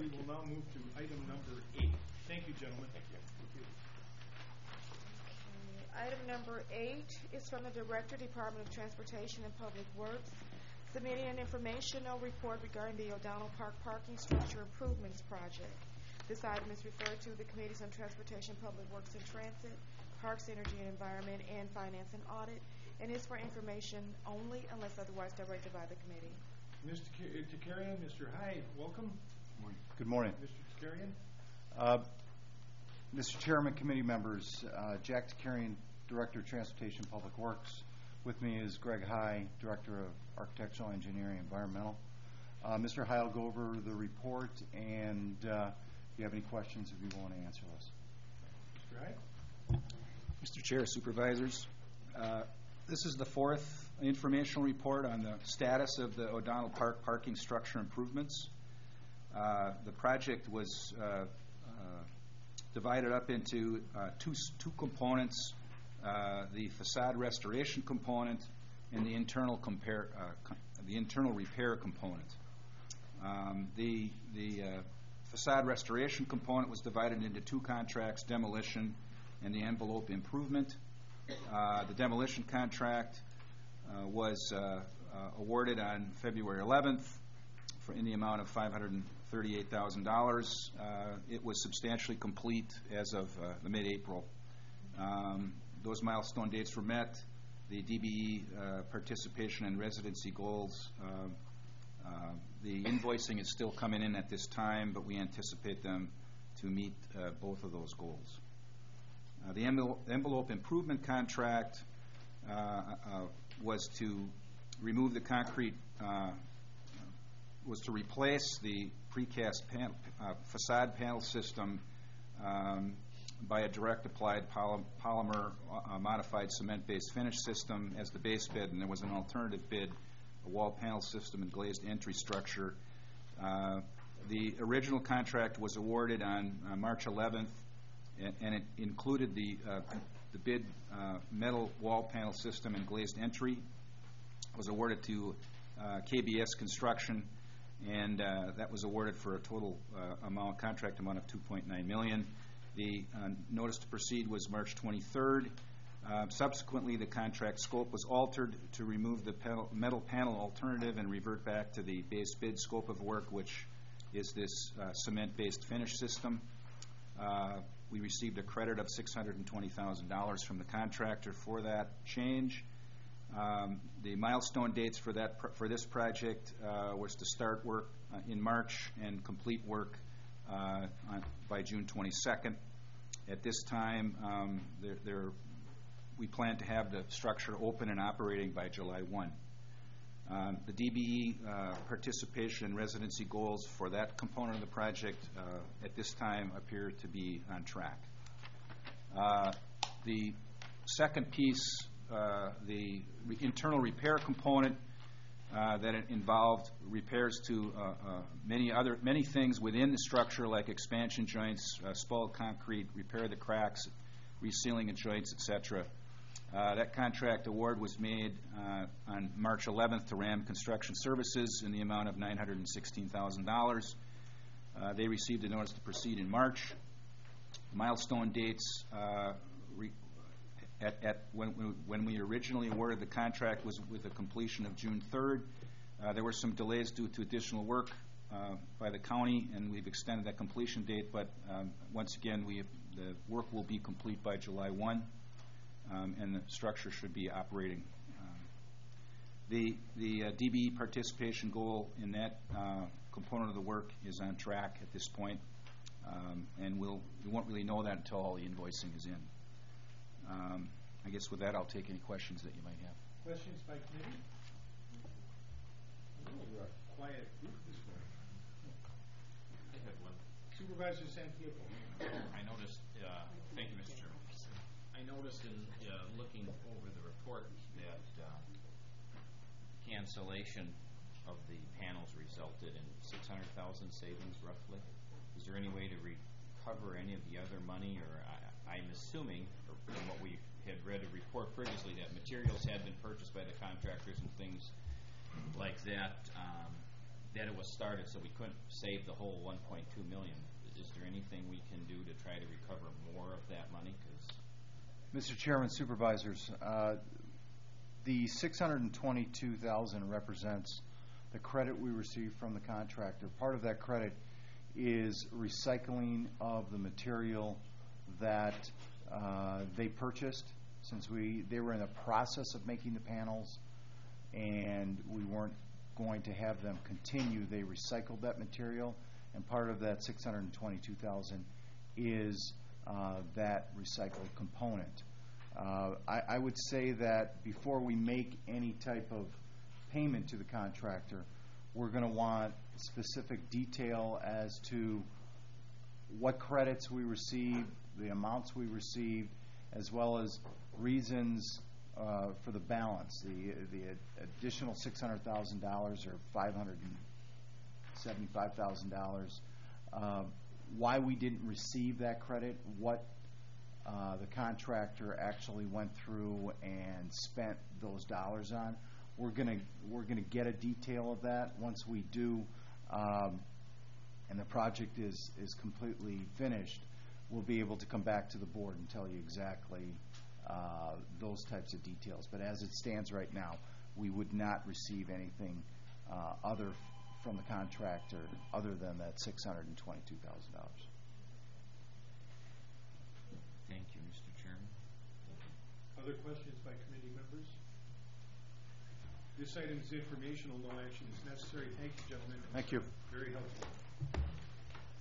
We will now move to item number 8. Thank you, gentlemen. Thank you. Item number 8 is from the Director, Department of Transportation and Public Works, submitting an informational report regarding the O'Donnell Park Parking Structure Improvements Project. This item is referred to the Committees on Transportation, Public Works and Transit, Parks, Energy and Environment, and Finance and Audit, and is for information only unless otherwise directed by the committee. Mr. Takarian, Mr. Hyde, welcome. Good morning. Mr. Takarian. Mr. Chairman, committee members, Jack Takarian, Director of Transportation Public Works. With me is Greg High, Director of Architectural Engineering and Environmental. Mr. High will go over the report, and if you have any questions, if you want to answer those. Mr. Hyde. Mr. Chair, Supervisors, this is the fourth informational report on the status of the O'Donnell Park parking structure improvements. The project was divided up into two components, the facade restoration component and the internal repair component. The facade restoration component was divided into two contracts, demolition and the envelope improvement. The demolition contract was awarded on February 11th in the amount of $538,000. It was substantially complete as of the mid-April. Those milestone dates were met. The DBE participation and residency goals, the invoicing is still coming in at this time, but we anticipate them to meet both of those goals. The envelope improvement contract was to remove the concrete, was to replace the precast facade panel system by a direct applied polymer modified cement-based finish system as the base bid, and there was an alternative bid, a wall panel system and glazed entry structure. The original contract was awarded on March 11th, and it included the bid metal wall panel system and glazed entry. It was awarded to KBS Construction, and that was awarded for a total contract amount of $2.9 million. The notice to proceed was March 23rd. Subsequently, the contract scope was altered to remove the metal panel alternative and revert back to the base bid scope of work, which is this cement-based finish system. We received a credit of $620,000 from the contractor for that change. The milestone dates for this project was to start work in March and complete work by June 22nd. At this time, we plan to have the structure open and operating by July 1. The DBE participation and residency goals for that component of the project at this time appear to be on track. The second piece, the internal repair component, that it involved repairs to many things within the structure, like expansion joints, spalled concrete, repair the cracks, resealing of joints, etc. That contract award was made on March 11th to RAM Construction Services in the amount of $916,000. They received a notice to proceed in March. Milestone dates when we originally awarded the contract was with the completion of June 3rd. There were some delays due to additional work by the county, and we've extended that completion date, but once again, the work will be complete by July 1, and the structure should be operating. The DBE participation goal in that component of the work is on track at this point, and we won't really know that until all the invoicing is in. I guess with that, I'll take any questions that you might have. Questions by committee? We're a quiet group this morning. I had one. Supervisor Santiago. I noticed, thank you, Mr. Chairman. I noticed in looking over the report that cancellation of the panels resulted in $600,000 savings, roughly. Is there any way to recover any of the other money, or I'm assuming, from what we had read a report previously, that materials had been purchased by the contractors and things like that that it was started, so we couldn't save the whole 1.2 million. Is there anything we can do to try to recover more of that money? 'Cause Mr. Chairman, Supervisors, the $622,000 represents the credit we received from the contractor. Part of that credit is recycling of the material that they purchased, since they were in the process of making the panels, and we weren't going to have them continue. They recycled that material, and part of that $622,000 is that recycled component. I would say that before we make any type of payment to the contractor, we're going to want specific detail as to what credits we received, the amounts we received, as well as reasons for the balance, the additional $600,000 or $575,000, why we didn't receive that credit, what the contractor actually went through and spent those dollars on. We're gonna get a detail of that. Once we do, and the project is completely finished, we'll be able to come back to the board and tell you exactly those types of details. But as it stands right now, we would not receive anything other from the contractor other than that $622,000. Thank you, Mr. Chairman. Other questions by committee members? This item is informational. No action is necessary. Thank you, gentlemen. Thank you. Very helpful.